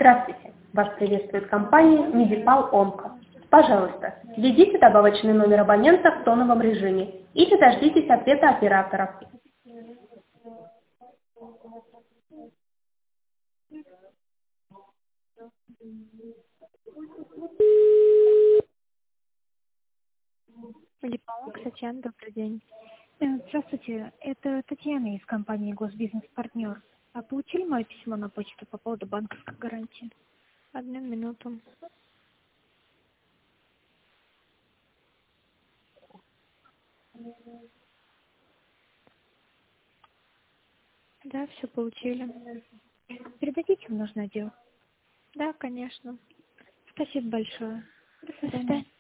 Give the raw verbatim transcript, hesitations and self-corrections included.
Здравствуйте! Вас приветствует компания Медипал Онко. Пожалуйста, введите добавочный номер абонента в тоновом режиме или дождитесь ответа операторов. Медипалок, Татьяна, добрый день. Э, Здравствуйте, это Татьяна из компании Госбизнес-партнер. А получили мое письмо на почту по поводу банковской гарантии? Одну минуту. Да, все получили. Передадите в нужный отдел. Да, конечно. Спасибо большое. До До свидания. свидания.